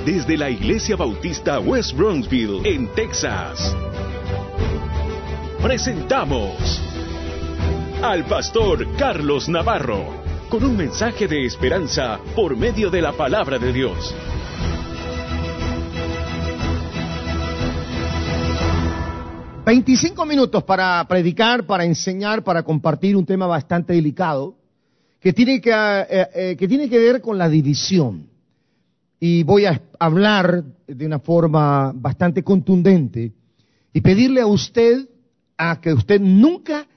desde la Iglesia Bautista West Bronxville, en Texas. Presentamos al pastor Carlos Navarro, con un mensaje de esperanza por medio de la palabra de Dios. $25 para predicar, para enseñar, para compartir un tema bastante delicado que tiene que ver con la división. Y voy a hablar de una forma bastante contundente y pedirle a usted que usted nunca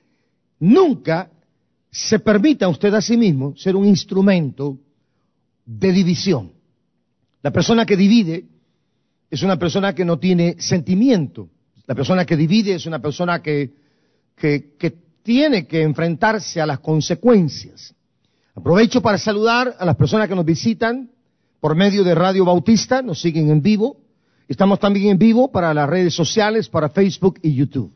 se permita a usted a sí mismo ser un instrumento de división. La persona que divide es una persona que no tiene sentimiento. La persona que divide es una persona que tiene que enfrentarse a las consecuencias. Aprovecho para saludar a las personas que nos visitan por medio de Radio Bautista, nos siguen en vivo. Estamos también en vivo para las redes sociales, para Facebook y YouTube.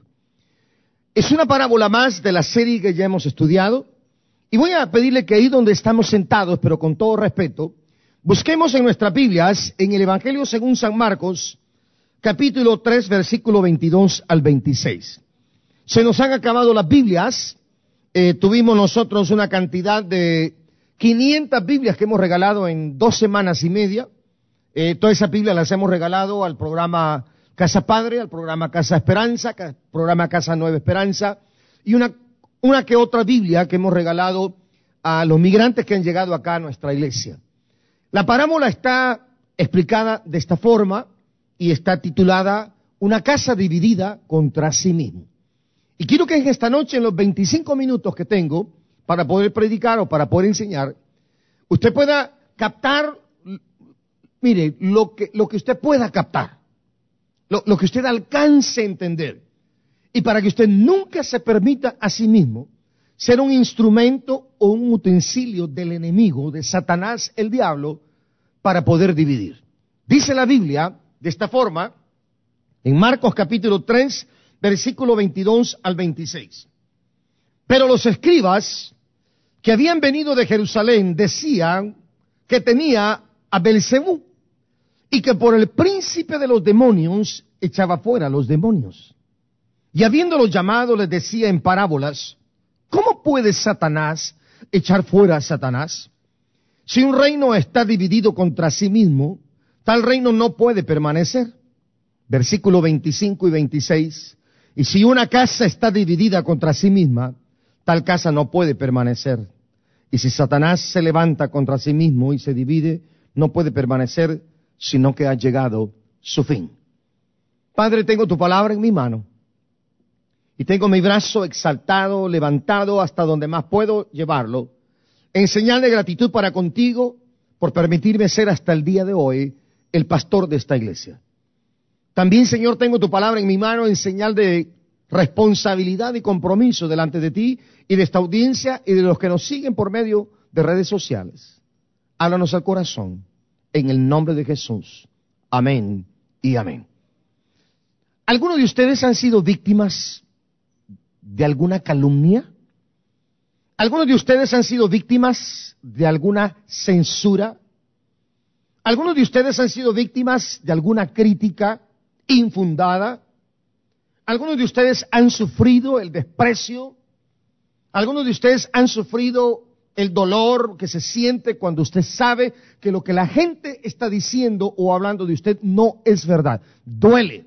Es una parábola más de la serie que ya hemos estudiado. Y voy a pedirle que ahí donde estamos sentados, pero con todo respeto, busquemos en nuestras Biblias, en el Evangelio según San Marcos, capítulo 3, versículo 22 al 26. Se nos han acabado las Biblias. Tuvimos nosotros una cantidad de 500 Biblias que hemos regalado en 2 semanas y media. Todas esas Biblias las hemos regalado al programa Casa Padre, al programa Casa Esperanza, al programa Casa Nueva Esperanza, y una que otra Biblia que hemos regalado a los migrantes que han llegado acá a nuestra iglesia. La parábola está explicada de esta forma y está titulada Una casa dividida contra sí mismo. Y quiero que en esta noche, en los 25 minutos que tengo para poder predicar o para poder enseñar, usted pueda captar, mire, lo que usted pueda captar, lo que usted alcance a entender, y para que usted nunca se permita a sí mismo ser un instrumento o un utensilio del enemigo, de Satanás, el diablo, para poder dividir. Dice la Biblia de esta forma, en Marcos capítulo 3, versículo 22 al 26. Pero los escribas que habían venido de Jerusalén decían que tenía a Belcebú y que por el príncipe de los demonios echaba fuera a los demonios. Y habiéndolos llamado les decía en parábolas, ¿cómo puede Satanás echar fuera a Satanás? Si un reino está dividido contra sí mismo, tal reino no puede permanecer. Versículo 25 y 26. Y si una casa está dividida contra sí misma, tal casa no puede permanecer. Y si Satanás se levanta contra sí mismo y se divide, no puede permanecer, sino que ha llegado su fin. Padre, tengo tu palabra en mi mano. Y tengo mi brazo exaltado, levantado hasta donde más puedo llevarlo, en señal de gratitud para contigo por permitirme ser hasta el día de hoy el pastor de esta iglesia. También, Señor, tengo tu palabra en mi mano en señal de responsabilidad y compromiso delante de ti y de esta audiencia y de los que nos siguen por medio de redes sociales. Háblanos al corazón, en el nombre de Jesús. Amén y amén. ¿Algunos de ustedes han sido víctimas de alguna calumnia? ¿Algunos de ustedes han sido víctimas de alguna censura? ¿Algunos de ustedes han sido víctimas de alguna crítica infundada? ¿Algunos de ustedes han sufrido el desprecio? ¿Algunos de ustedes han sufrido el dolor que se siente cuando usted sabe que lo que la gente está diciendo o hablando de usted no es verdad? Duele.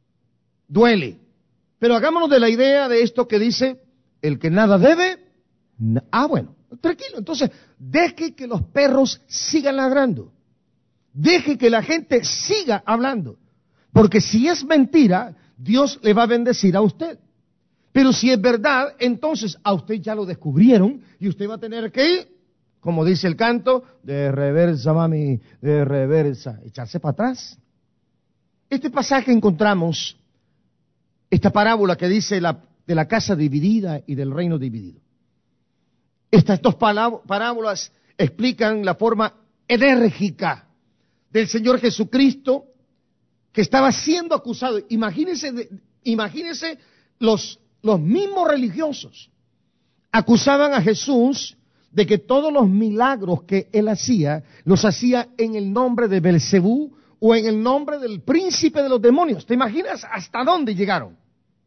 Pero hagámonos de la idea de esto que dice, el que nada debe, bueno, tranquilo. Entonces, deje que los perros sigan ladrando. Deje que la gente siga hablando. Porque si es mentira, Dios le va a bendecir a usted. Pero si es verdad, entonces a usted ya lo descubrieron y usted va a tener que ir, como dice el canto, de reversa, mami, de reversa, echarse para atrás. Este pasaje encontramos, esta parábola que dice de la casa dividida y del reino dividido. Estas dos parábolas explican la forma enérgica del Señor Jesucristo que estaba siendo acusado. Imagínense los mismos religiosos acusaban a Jesús de que todos los milagros que él hacía, los hacía en el nombre de Belcebú, o en el nombre del príncipe de los demonios. ¿Te imaginas hasta dónde llegaron?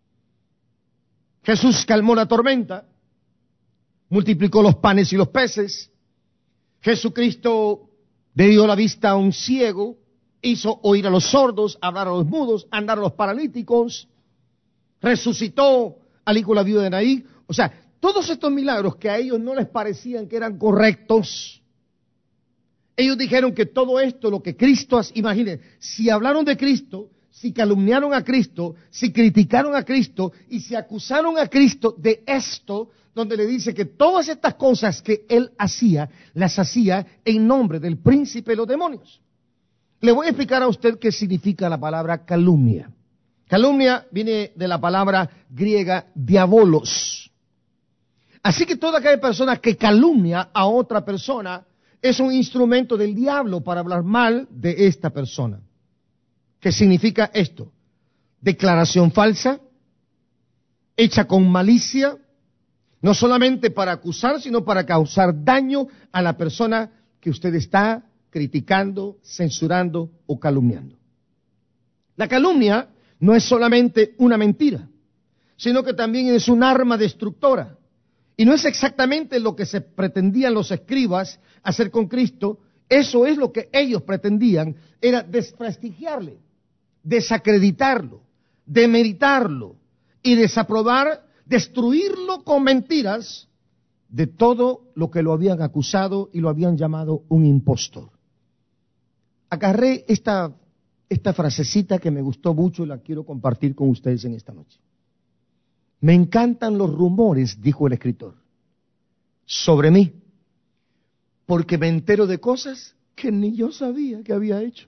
Jesús calmó la tormenta, multiplicó los panes y los peces. Jesucristo le dio la vista a un ciego, hizo oír a los sordos, hablar a los mudos, andar a los paralíticos, resucitó al hijo de la viuda de Naín. O sea, todos estos milagros que a ellos no les parecían que eran correctos, ellos dijeron que todo esto, lo que Cristo, imaginen, si hablaron de Cristo, si calumniaron a Cristo, si criticaron a Cristo y si acusaron a Cristo de esto, donde le dice que todas estas cosas que Él hacía, las hacía en nombre del príncipe de los demonios. Le voy a explicar a usted qué significa la palabra calumnia. Calumnia viene de la palabra griega diabolos. Así que toda aquella persona que calumnia a otra persona es un instrumento del diablo para hablar mal de esta persona. ¿Qué significa esto? Declaración falsa, hecha con malicia, no solamente para acusar, sino para causar daño a la persona que usted está criticando, censurando o calumniando. La calumnia no es solamente una mentira, sino que también es un arma destructora. Y no es exactamente lo que se pretendían los escribas hacer con Cristo. Eso es lo que ellos pretendían, era desprestigiarle, desacreditarlo, demeritarlo y desaprobar, destruirlo con mentiras de todo lo que lo habían acusado y lo habían llamado un impostor. Agarré esta frasecita que me gustó mucho y la quiero compartir con ustedes en esta noche. Me encantan los rumores, dijo el escritor, sobre mí, porque me entero de cosas que ni yo sabía que había hecho.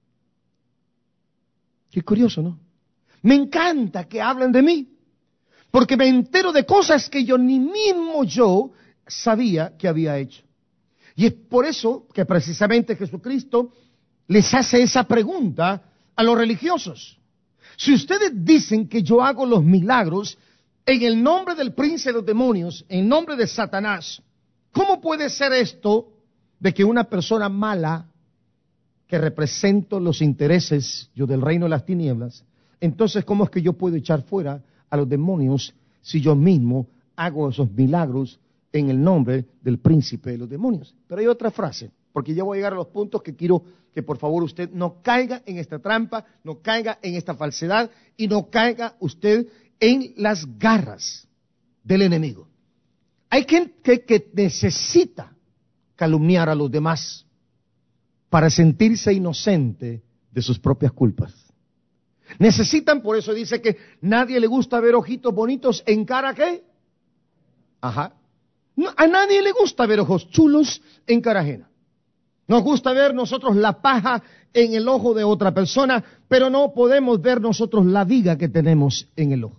Qué curioso, ¿no? Me encanta que hablen de mí, porque me entero de cosas que yo ni mismo yo sabía que había hecho. Y es por eso que precisamente Jesucristo les hace esa pregunta a los religiosos. Si ustedes dicen que yo hago los milagros en el nombre del príncipe de los demonios, en nombre de Satanás, ¿cómo puede ser esto de que una persona mala, que represento los intereses yo del reino de las tinieblas, entonces cómo es que yo puedo echar fuera a los demonios si yo mismo hago esos milagros en el nombre del príncipe de los demonios? Pero hay otra frase, porque ya voy a llegar a los puntos que quiero que por favor usted no caiga en esta trampa, no caiga en esta falsedad y no caiga usted en las garras del enemigo. Hay gente que necesita calumniar a los demás para sentirse inocente de sus propias culpas. Necesitan, por eso dice que nadie le gusta ver ojitos bonitos en cara ¿qué? Ajá. No, a nadie le gusta ver ojos chulos en cara ajena. Nos gusta ver nosotros la paja en el ojo de otra persona, pero no podemos ver nosotros la viga que tenemos en el ojo.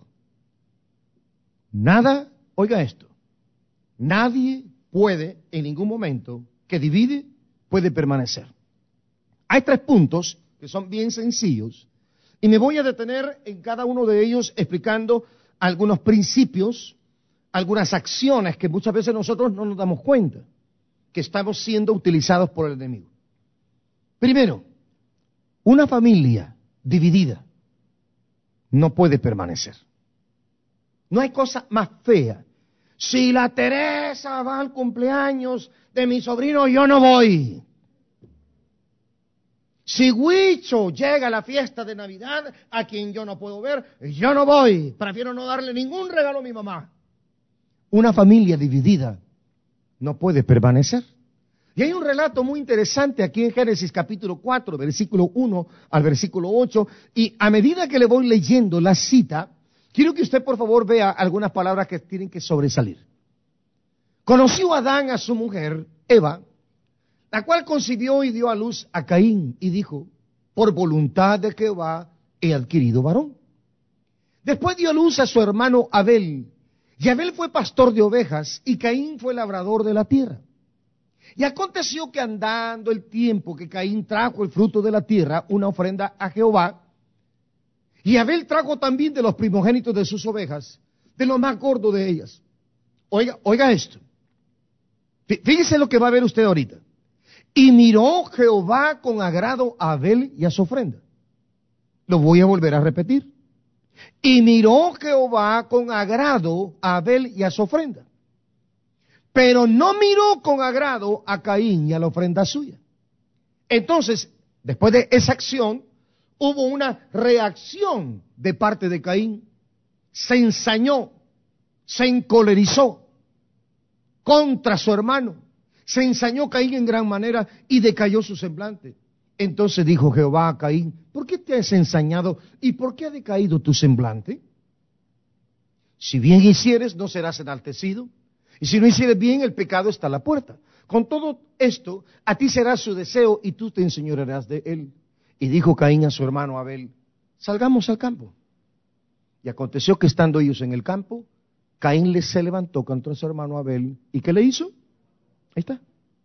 Nada, oiga esto, nadie puede en ningún momento que divide, puede permanecer. Hay 3 puntos que son bien sencillos y me voy a detener en cada uno de ellos explicando algunos principios, algunas acciones que muchas veces nosotros no nos damos cuenta que estamos siendo utilizados por el enemigo. Primero, una familia dividida no puede permanecer. No hay cosa más fea. Si la Teresa va al cumpleaños de mi sobrino, yo no voy. Si Huicho llega a la fiesta de Navidad, a quien yo no puedo ver, yo no voy. Prefiero no darle ningún regalo a mi mamá. Una familia dividida no puede permanecer. Y hay un relato muy interesante aquí en Génesis capítulo 4, versículo 1 al versículo 8, y a medida que le voy leyendo la cita, quiero que usted por favor vea algunas palabras que tienen que sobresalir. Conoció Adán a su mujer, Eva, la cual concibió y dio a luz a Caín, y dijo, por voluntad de Jehová he adquirido varón. Después dio a luz a su hermano Abel, y Abel fue pastor de ovejas, y Caín fue labrador de la tierra. Y aconteció que andando el tiempo que Caín trajo el fruto de la tierra, una ofrenda a Jehová, y Abel trajo también de los primogénitos de sus ovejas, de lo más gordo de ellas. Oiga esto. Fíjese lo que va a ver usted ahorita. Y miró Jehová con agrado a Abel y a su ofrenda. Lo voy a volver a repetir. Y miró Jehová con agrado a Abel y a su ofrenda. Pero no miró con agrado a Caín y a la ofrenda suya. Entonces, después de esa acción, hubo una reacción de parte de Caín. Se ensañó, se encolerizó contra su hermano. Se ensañó Caín en gran manera y decayó su semblante. Entonces dijo Jehová a Caín, ¿por qué te has ensañado y por qué ha decaído tu semblante? Si bien hicieres, no serás enaltecido. Y si no hicieres bien, el pecado está a la puerta. Con todo esto, a ti será su deseo y tú te enseñorearás de él. Y dijo Caín a su hermano Abel, salgamos al campo. Y aconteció que estando ellos en el campo, Caín se levantó contra su hermano Abel. ¿Y qué le hizo? Ahí está.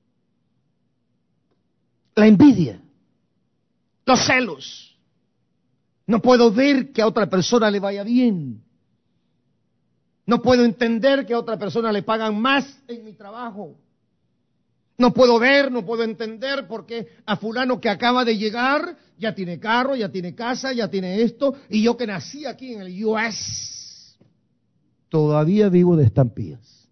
La envidia, los celos. No puedo ver que a otra persona le vaya bien. No puedo entender que a otra persona le pagan más en mi trabajo. No puedo ver, no puedo entender por qué a fulano que acaba de llegar ya tiene carro, ya tiene casa, ya tiene esto, y yo que nací aquí en el US todavía vivo de estampillas.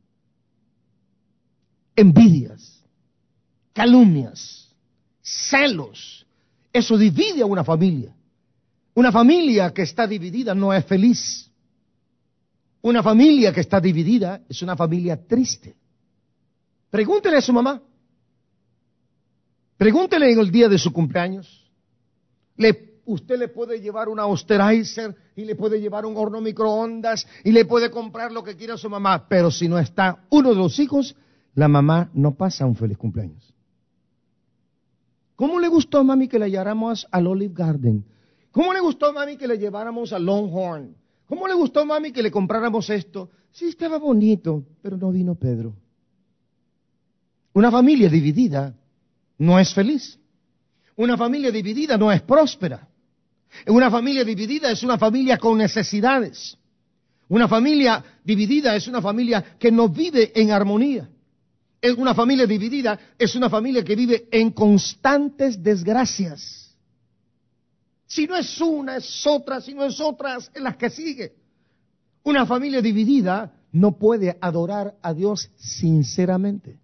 Envidias, calumnias, celos. Eso divide a una familia. Una familia que está dividida no es feliz. Una familia que está dividida es una familia triste. Pregúntele a su mamá. Pregúntele en el día de su cumpleaños. Usted le puede llevar una Osterizer y le puede llevar un horno microondas y le puede comprar lo que quiera a su mamá. Pero si no está uno de los hijos, la mamá no pasa un feliz cumpleaños. ¿Cómo le gustó a mami que la lleváramos al Olive Garden? ¿Cómo le gustó a mami que le lleváramos a Longhorn? ¿Cómo le gustó a mami que le compráramos esto? Sí, estaba bonito, pero no vino Pedro. Una familia dividida no es feliz. Una familia dividida no es próspera. Una familia dividida es una familia con necesidades. Una familia dividida es una familia que no vive en armonía. Una familia dividida es una familia que vive en constantes desgracias. Si no es una, es otra, si no es otra, es las que sigue. Una familia dividida no puede adorar a Dios sinceramente.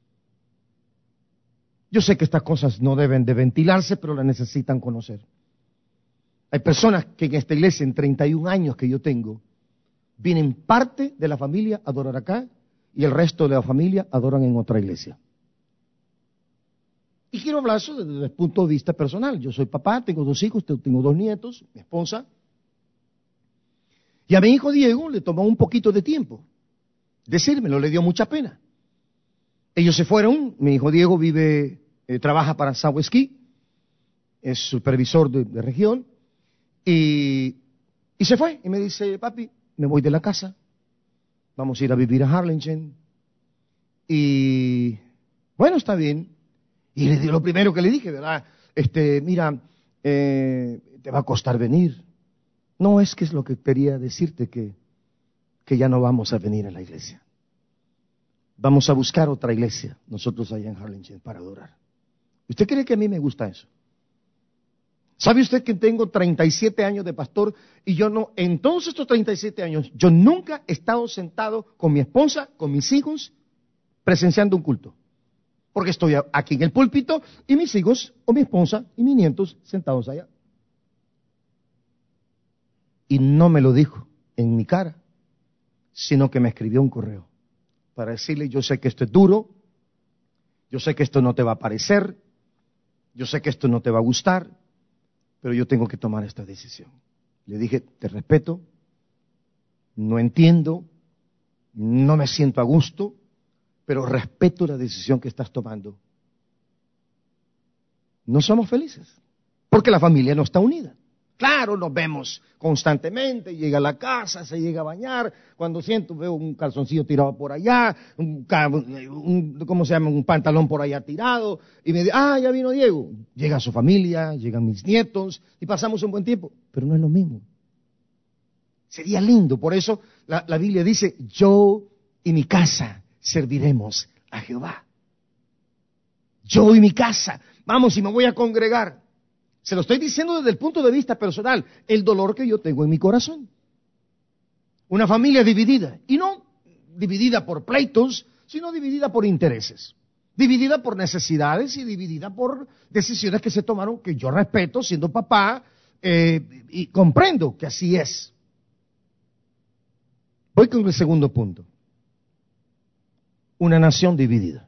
Yo sé que estas cosas no deben de ventilarse, pero las necesitan conocer. Hay personas que en esta iglesia, en 31 años que yo tengo, vienen parte de la familia a adorar acá y el resto de la familia adoran en otra iglesia. Y quiero hablar eso desde el punto de vista personal. Yo soy papá, tengo 2 hijos, tengo 2 nietos, mi esposa. Y a mi hijo Diego le tomó un poquito de tiempo decírmelo, le dio mucha pena. Ellos se fueron, mi hijo Diego trabaja para Southwest, es supervisor de región, y se fue. Y me dice, papi, me voy de la casa, vamos a ir a vivir a Harlingen. Y bueno, está bien. Y le dio lo primero que le dije, ¿verdad? Mira, te va a costar venir. No, es que es lo que quería decirte, que ya no vamos a venir a la iglesia. Vamos a buscar otra iglesia, nosotros allá en Harlingen, para adorar. ¿Usted cree que a mí me gusta eso? ¿Sabe usted que tengo 37 años de pastor y yo no, en todos estos 37 años, yo nunca he estado sentado con mi esposa, con mis hijos, presenciando un culto? Porque estoy aquí en el púlpito y mis hijos o mi esposa y mis nietos sentados allá. Y no me lo dijo en mi cara, sino que me escribió un correo para decirle, yo sé que esto es duro, yo sé que esto no te va a parecer, yo sé que esto no te va a gustar, pero yo tengo que tomar esta decisión. Le dije, te respeto, no entiendo, no me siento a gusto, pero respeto la decisión que estás tomando. No somos felices, porque la familia no está unida. Claro, nos vemos constantemente, llega a la casa, se llega a bañar, cuando veo un calzoncillo tirado por allá, un pantalón por allá tirado, y me dice, ya vino Diego. Llega su familia, llegan mis nietos, y pasamos un buen tiempo, pero no es lo mismo. Sería lindo, por eso la Biblia dice, yo y mi casa serviremos a Jehová. yo y mi casa, vamos y me voy a congregar. Se lo estoy diciendo desde el punto de vista personal, el dolor que yo tengo en mi corazón. Una familia dividida, y no dividida por pleitos, sino dividida por intereses, dividida por necesidades y dividida por decisiones que se tomaron, que yo respeto siendo papá, y comprendo que así es. Voy con el segundo punto. Una nación dividida.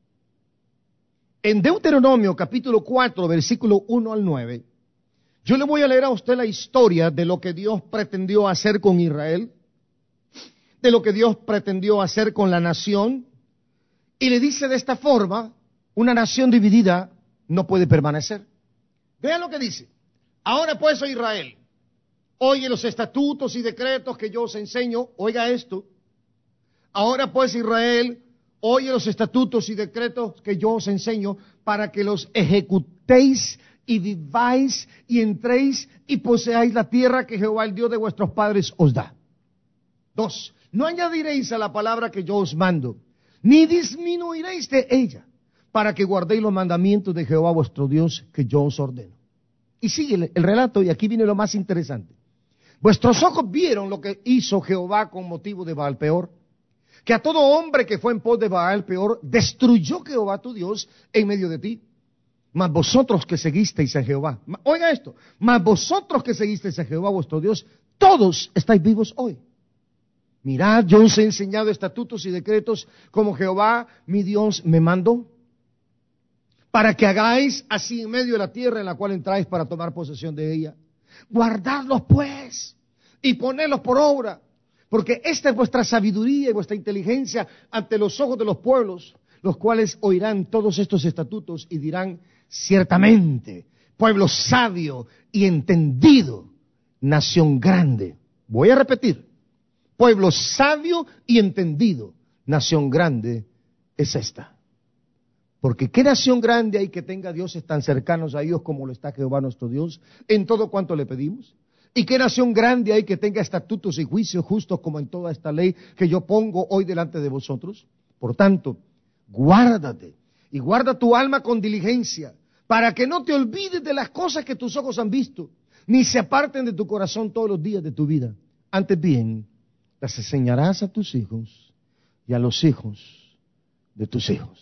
En Deuteronomio capítulo 4, versículo 1 al 9, yo le voy a leer a usted la historia de lo que Dios pretendió hacer con Israel, de lo que Dios pretendió hacer con la nación, y le dice de esta forma, una nación dividida no puede permanecer. Vean lo que dice. Ahora pues, oh Israel, oye los estatutos y decretos que yo os enseño, oiga esto. Ahora pues, Israel, oye los estatutos y decretos que yo os enseño para que los ejecutéis y viváis y entréis y poseáis la tierra que Jehová, el Dios de vuestros padres, os da. 2. No añadiréis a la palabra que yo os mando, ni disminuiréis de ella, para que guardéis los mandamientos de Jehová vuestro Dios que yo os ordeno. Y sigue el relato, y aquí viene lo más interesante. Vuestros ojos vieron lo que hizo Jehová con motivo de Baal Peor, que a todo hombre que fue en pos de Baal Peor, destruyó Jehová tu Dios en medio de ti. Mas vosotros que seguisteis a Jehová, oiga esto, mas vosotros que seguisteis a Jehová vuestro Dios, todos estáis vivos hoy. Mirad, yo os he enseñado estatutos y decretos como Jehová mi Dios me mandó, para que hagáis así en medio de la tierra en la cual entráis para tomar posesión de ella. Guardadlos pues y ponedlos por obra, porque esta es vuestra sabiduría y vuestra inteligencia ante los ojos de los pueblos, los cuales oirán todos estos estatutos y dirán, ciertamente, pueblo sabio y entendido, nación grande. Voy a repetir, pueblo sabio y entendido, nación grande es esta. Porque ¿qué nación grande hay que tenga dioses tan cercanos a ellos como lo está Jehová nuestro Dios en todo cuanto le pedimos? ¿Y qué nación grande hay que tenga estatutos y juicios justos como en toda esta ley que yo pongo hoy delante de vosotros? Por tanto, guárdate y guarda tu alma con diligencia, para que no te olvides de las cosas que tus ojos han visto, ni se aparten de tu corazón todos los días de tu vida. Antes bien, las enseñarás a tus hijos y a los hijos de tus hijos.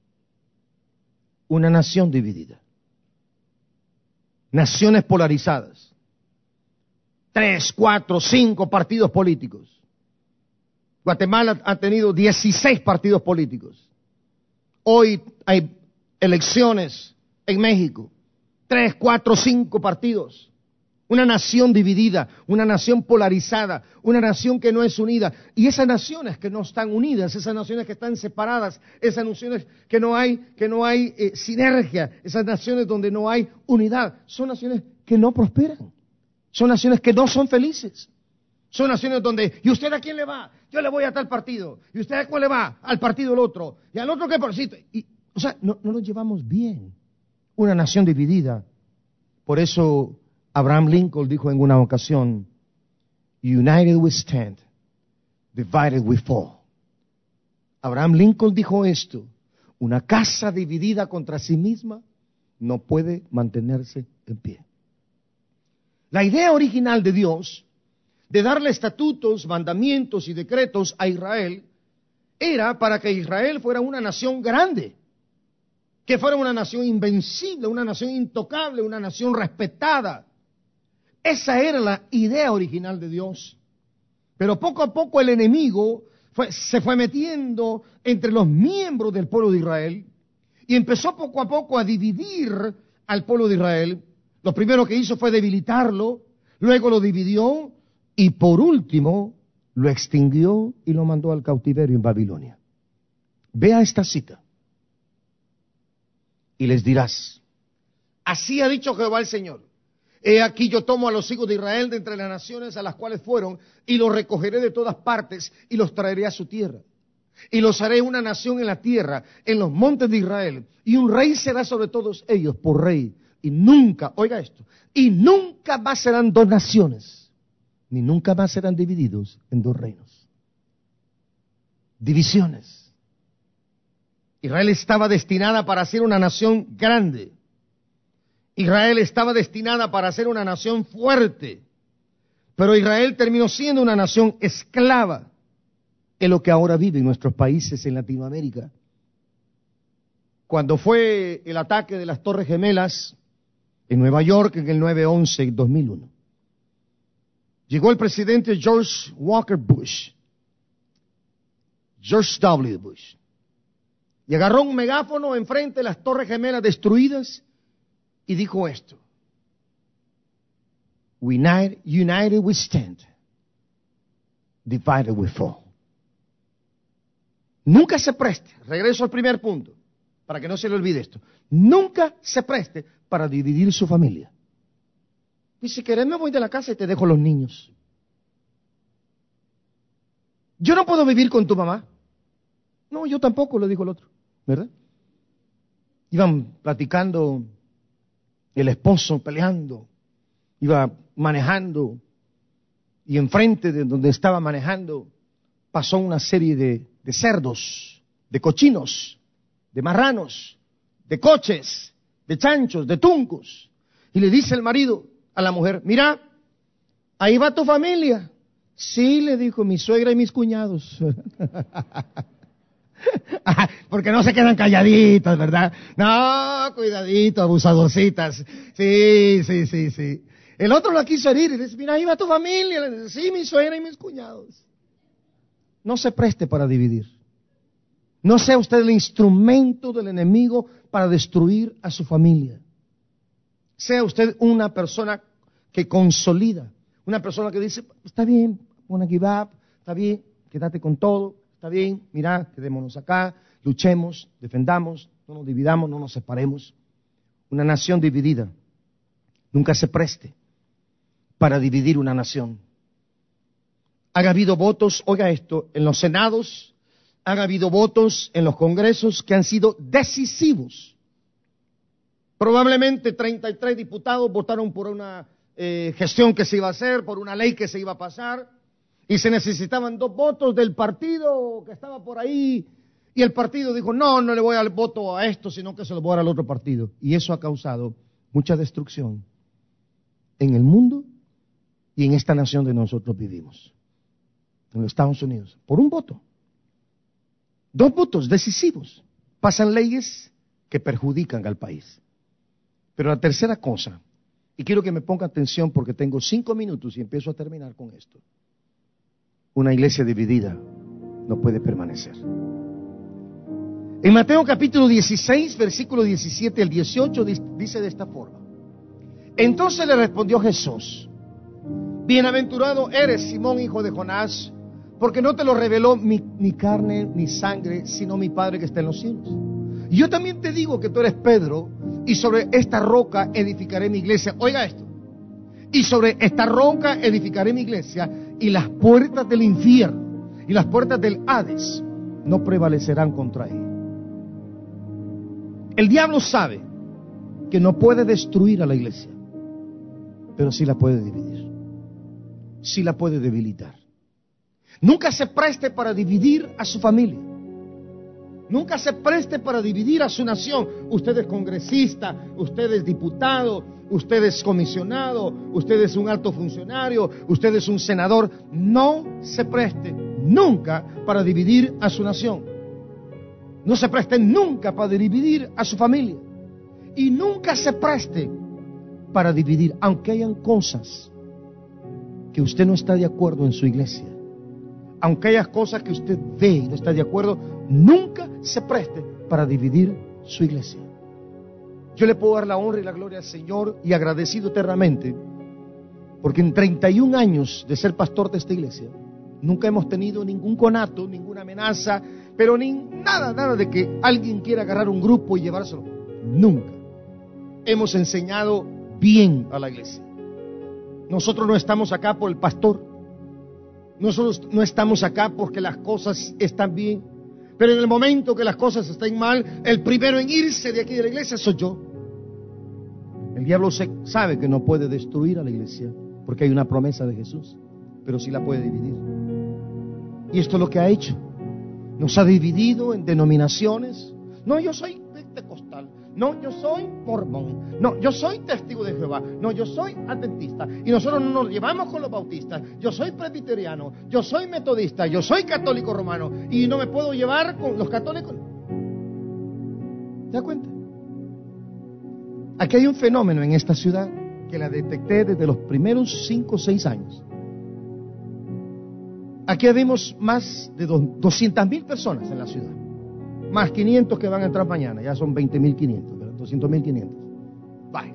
Una nación dividida. Naciones polarizadas. 3, 4, 5 partidos políticos. Guatemala ha tenido 16 partidos políticos. Hoy hay elecciones en México. 3, 4, 5 partidos. Una nación dividida, una nación polarizada, una nación que no es unida. Y esas naciones que no están unidas, esas naciones que están separadas, esas naciones que no hay sinergia, esas naciones donde no hay unidad, son naciones que no prosperan. Son naciones que no son felices. Son naciones donde, ¿y usted a quién le va? Yo le voy a tal partido. ¿Y usted a cuál le va? Al partido del otro. ¿Y al otro qué por sí? No nos llevamos bien. Una nación dividida. Por eso Abraham Lincoln dijo en una ocasión, United we stand, divided we fall. Abraham Lincoln dijo esto, una casa dividida contra sí misma no puede mantenerse en pie. La idea original de Dios de darle estatutos, mandamientos y decretos a Israel era para que Israel fuera una nación grande, que fuera una nación invencible, una nación intocable, una nación respetada. Esa era la idea original de Dios. Pero poco a poco el enemigo se fue metiendo entre los miembros del pueblo de Israel y empezó poco a poco a dividir al pueblo de Israel. Lo primero que hizo fue debilitarlo, luego lo dividió y por último lo extinguió y lo mandó al cautiverio en Babilonia. Vea esta cita y les dirás, así ha dicho Jehová el Señor. He aquí yo tomo a los hijos de Israel de entre las naciones a las cuales fueron y los recogeré de todas partes y los traeré a su tierra. Y los haré una nación en la tierra, en los montes de Israel, y un rey será sobre todos ellos por rey. Y nunca, oiga esto, y nunca más serán dos naciones, ni nunca más serán divididos en dos reinos. Divisiones. Israel estaba destinada para ser una nación grande. Israel estaba destinada para ser una nación fuerte. Pero Israel terminó siendo una nación esclava. Es lo que ahora vive en nuestros países en Latinoamérica. Cuando fue el ataque de las Torres Gemelas en Nueva York en el 9/11/2001, llegó el presidente George Walker Bush, George W. Bush, y agarró un megáfono enfrente de las Torres Gemelas destruidas y dijo esto: United we stand, divided we fall. Nunca se preste, regreso al primer punto, para que no se le olvide esto, nunca se preste para dividir su familia. Y si querés me voy de la casa y te dejo los niños. Yo no puedo vivir con tu mamá. No, yo tampoco, le dijo el otro, ¿verdad? Iban platicando, el esposo peleando, iba manejando, y enfrente de donde estaba manejando pasó una serie de cerdos, de cochinos, de marranos, de coches, de chanchos, de tuncos. Y le dice el marido a la mujer: mira, ahí va tu familia. Sí, le dijo, mi suegra y mis cuñados. Porque no se quedan calladitas, ¿verdad? No, cuidadito, abusadorcitas. Sí. El otro la quiso herir y dice: mira, ahí va tu familia. Le dice: sí, mi suegra y mis cuñados. No se preste para dividir. No sea usted el instrumento del enemigo para destruir a su familia. Sea usted una persona que consolida, una persona que dice: está bien, wanna give up, está bien, quédate con todo, está bien, mira, quedémonos acá, luchemos, defendamos, no nos dividamos, no nos separemos. Una nación dividida nunca se preste para dividir una nación. Han habido votos, oiga esto, en los senados, han habido votos en los congresos que han sido decisivos. Probablemente 33 diputados votaron por una gestión que se iba a hacer, por una ley que se iba a pasar, y se necesitaban 2 votos del partido que estaba por ahí, y el partido dijo: no le voy a dar voto a esto, sino que se lo voy a dar al otro partido. Y eso ha causado mucha destrucción en el mundo y en esta nación de nosotros vivimos, en los Estados Unidos, por un voto. 2 votos decisivos. Pasan leyes que perjudican al país. Pero la tercera cosa, y quiero que me ponga atención porque tengo 5 minutos y empiezo a terminar con esto. Una iglesia dividida no puede permanecer. En Mateo capítulo 16, versículo 17 al 18, dice de esta forma: entonces le respondió Jesús: bienaventurado eres, Simón, hijo de Jonás, porque no te lo reveló ni carne ni sangre, sino mi Padre que está en los cielos. Y yo también te digo que tú eres Pedro, y sobre esta roca edificaré mi iglesia. Oiga esto: y sobre esta roca edificaré mi iglesia, y las puertas del infierno y las puertas del Hades no prevalecerán contra ella. El diablo sabe que no puede destruir a la iglesia, pero sí la puede dividir, sí la puede debilitar. Nunca se preste para dividir a su familia. Nunca se preste para dividir a su nación. Usted es congresista, usted es diputado, usted es comisionado, usted es un alto funcionario, usted es un senador. No se preste nunca para dividir a su nación. No se preste nunca para dividir a su familia. Y nunca se preste para dividir, aunque hayan cosas que usted no está de acuerdo en su iglesia. Aunque haya cosas que usted ve y no está de acuerdo, nunca se preste para dividir su iglesia. Yo le puedo dar la honra y la gloria al Señor y agradecido eternamente, porque en 31 años de ser pastor de esta iglesia, nunca hemos tenido ningún conato, ninguna amenaza, pero nada de que alguien quiera agarrar un grupo y llevárselo. Nunca. Hemos enseñado bien a la iglesia. Nosotros no estamos acá por el pastor. Nosotros no estamos acá porque las cosas están bien. Pero en el momento que las cosas estén mal, el primero en irse de aquí de la iglesia soy yo. El diablo sabe que no puede destruir a la iglesia porque hay una promesa de Jesús, pero sí la puede dividir. Y esto es lo que ha hecho. Nos ha dividido en denominaciones, No, yo soy pentecostal. No, yo soy mormón. No, yo soy testigo de Jehová. No, yo soy adventista. Y nosotros no nos llevamos con los bautistas. Yo soy presbiteriano. Yo soy metodista. Yo soy católico romano. Y no me puedo llevar con los católicos. ¿Te das cuenta? Aquí hay un fenómeno en esta ciudad que la detecté desde los primeros 5 o 6 años. Aquí vemos más de 200.000 personas en la ciudad. Más 500 que van a entrar mañana. Ya son 20.500, 200.500. Vaya.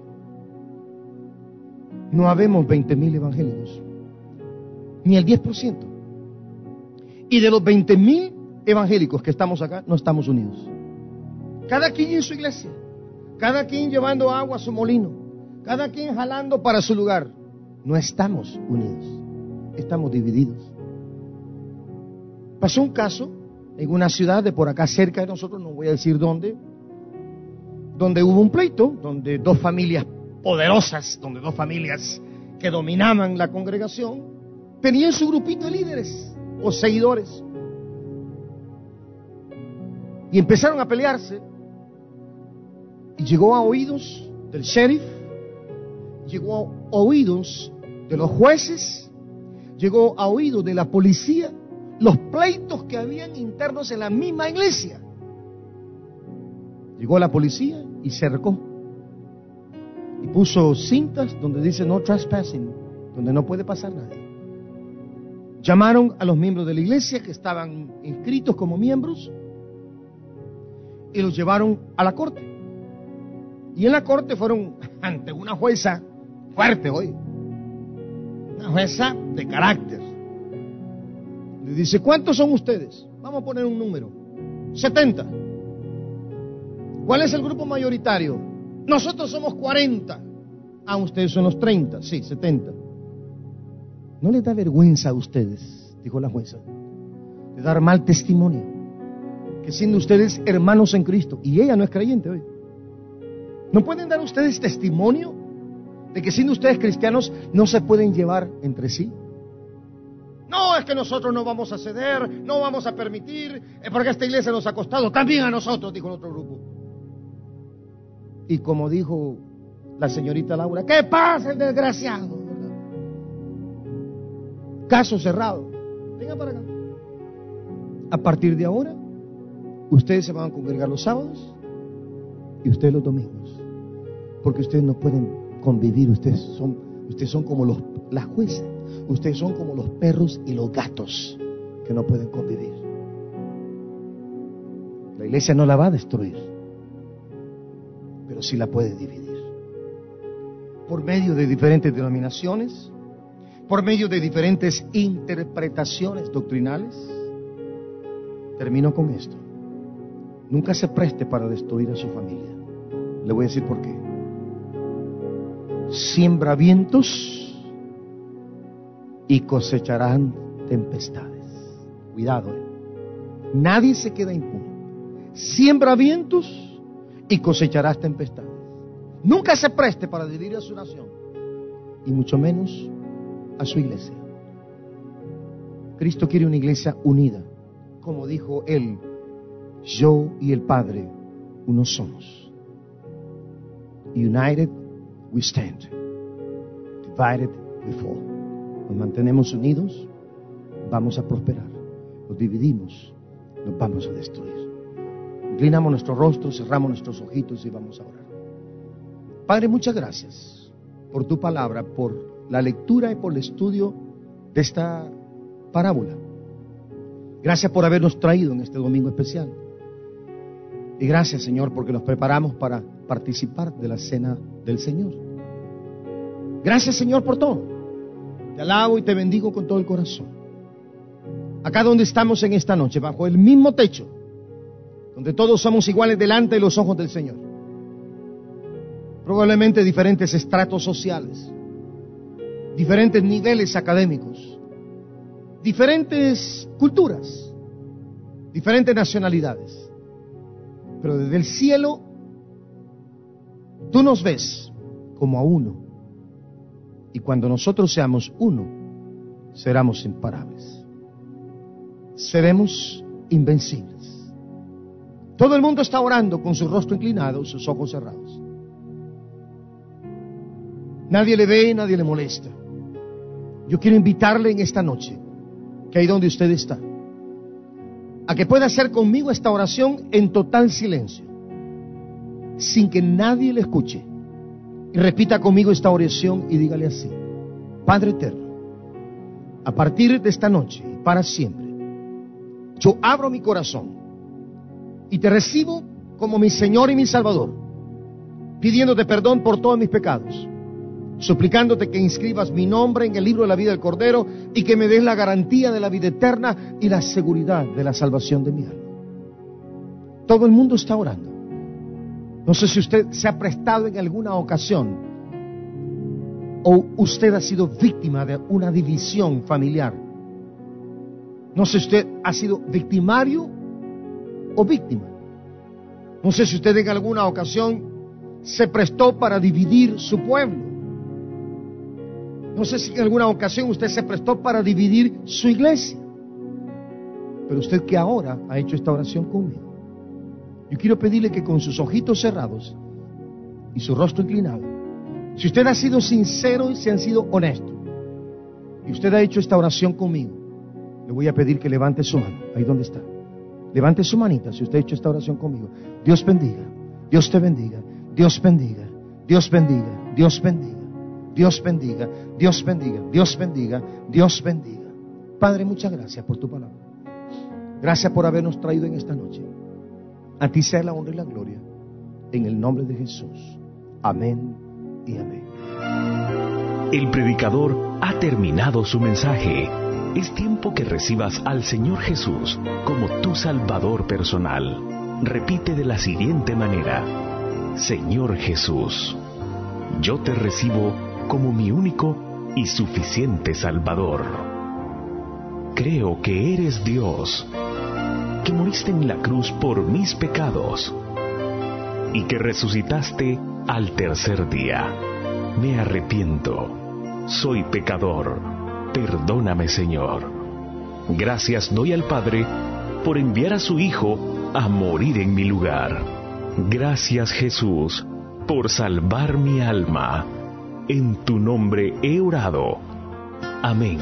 No habemos 20.000 evangélicos. Ni el 10%. Y de los 20.000 evangélicos que estamos acá, no estamos unidos. Cada quien en su iglesia. Cada quien llevando agua a su molino. Cada quien jalando para su lugar. No estamos unidos. Estamos divididos. Pasó un caso en una ciudad de por acá cerca de nosotros, no voy a decir dónde, donde hubo un pleito, donde 2 familias poderosas, donde 2 familias que dominaban la congregación, tenían su grupito de líderes o seguidores. Y empezaron a pelearse. Y llegó a oídos del sheriff, llegó a oídos de los jueces, llegó a oídos de la policía, los pleitos que habían internos en la misma iglesia. Llegó la policía y cercó. Y puso cintas donde dice no trespassing, donde no puede pasar nadie. Llamaron a los miembros de la iglesia que estaban inscritos como miembros y los llevaron a la corte. Y en la corte fueron ante una jueza fuerte hoy, una jueza de carácter. Le dice, ¿cuántos son ustedes? Vamos a poner un número. 70. ¿Cuál es el grupo mayoritario? Nosotros somos 40. Ah, ustedes son los 30. Sí, 70. ¿No les da vergüenza a ustedes, dijo la jueza, de dar mal testimonio? Que siendo ustedes hermanos en Cristo, y ella no es creyente hoy, ¿no pueden dar ustedes testimonio de que siendo ustedes cristianos no se pueden llevar entre sí? No, es que nosotros no vamos a ceder, no vamos a permitir, porque esta iglesia nos ha costado también a nosotros, dijo el otro grupo. Y como dijo la señorita Laura, ¿qué pasa el desgraciado? Caso cerrado. Venga para acá. A partir de ahora, ustedes se van a congregar los sábados y ustedes los domingos, porque ustedes no pueden convivir. Ustedes son como las juezas. Ustedes son como los perros y los gatos que no pueden convivir. La iglesia no la va a destruir, pero sí la puede dividir. Por medio de diferentes denominaciones, por medio de diferentes interpretaciones doctrinales. Termino con esto. Nunca se preste para destruir a su familia. Le voy a decir por qué. Siembra vientos y cosecharán tempestades. Cuidado, Nadie se queda impune. Siembra vientos y cosecharás tempestades. Nunca se preste para dividir a su nación, y mucho menos a su iglesia. Cristo quiere una iglesia unida. Como dijo él, yo y el Padre uno somos. United we stand, divided we fall. Nos mantenemos unidos, vamos a prosperar. Nos dividimos, nos vamos a destruir. Inclinamos nuestro rostro, cerramos nuestros ojitos y vamos a orar. Padre, muchas gracias por tu palabra, por la lectura y por el estudio de esta parábola. Gracias por habernos traído en este domingo especial. Y gracias, Señor, porque nos preparamos para participar de la cena del Señor. Gracias, Señor, por todo. Te alabo y te bendigo con todo el corazón. Acá donde estamos en esta noche, bajo el mismo techo, donde todos somos iguales delante de los ojos del Señor. Probablemente diferentes estratos sociales, diferentes niveles académicos, diferentes culturas, diferentes nacionalidades. Pero desde el cielo, tú nos ves como a uno. Y cuando nosotros seamos uno, seremos imparables. Seremos invencibles. Todo el mundo está orando con su rostro inclinado, sus ojos cerrados. Nadie le ve, nadie le molesta. Yo quiero invitarle en esta noche, que ahí donde usted está, a que pueda hacer conmigo esta oración en total silencio, sin que nadie le escuche. Y repita conmigo esta oración y dígale así: Padre eterno, a partir de esta noche y para siempre, yo abro mi corazón y te recibo como mi Señor y mi Salvador, pidiéndote perdón por todos mis pecados, suplicándote que inscribas mi nombre en el libro de la vida del Cordero y que me des la garantía de la vida eterna y la seguridad de la salvación de mi alma. Todo el mundo está orando. No sé si usted se ha prestado en alguna ocasión o usted ha sido víctima de una división familiar. No sé si usted ha sido victimario o víctima. No sé si usted en alguna ocasión se prestó para dividir su pueblo. No sé si en alguna ocasión usted se prestó para dividir su iglesia. Pero usted que ahora ha hecho esta oración conmigo, yo quiero pedirle que con sus ojitos cerrados y su rostro inclinado, si usted ha sido sincero y si han sido honesto, y usted ha hecho esta oración conmigo, le voy a pedir que levante su mano, ahí donde está. Levante su manita si usted ha hecho esta oración conmigo. Dios bendiga, Dios te bendiga, Dios bendiga, Dios bendiga, Dios bendiga, Dios bendiga, Dios bendiga, Dios bendiga, Dios bendiga. Padre, muchas gracias por tu palabra. Gracias por habernos traído en esta noche. A ti sea la honra y la gloria, en el nombre de Jesús. Amén y amén. El predicador ha terminado su mensaje. Es tiempo que recibas al Señor Jesús como tu Salvador personal. Repite de la siguiente manera: Señor Jesús, yo te recibo como mi único y suficiente Salvador. Creo que eres Dios, que moriste en la cruz por mis pecados y que resucitaste al tercer día. Me arrepiento, soy pecador, perdóname, Señor. Gracias doy al Padre por enviar a su Hijo a morir en mi lugar. Gracias, Jesús, por salvar mi alma. En tu nombre he orado. Amén.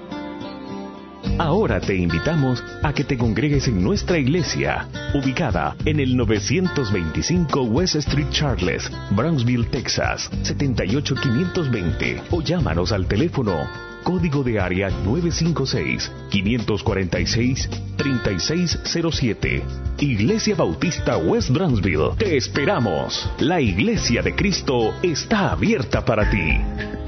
Ahora te invitamos a que te congregues en nuestra iglesia, ubicada en el 925 West Street Charles, Brownsville, Texas, 78520, o llámanos al teléfono código de área 956-546-3607. Iglesia Bautista West Brownsville. Te esperamos. La Iglesia de Cristo está abierta para ti.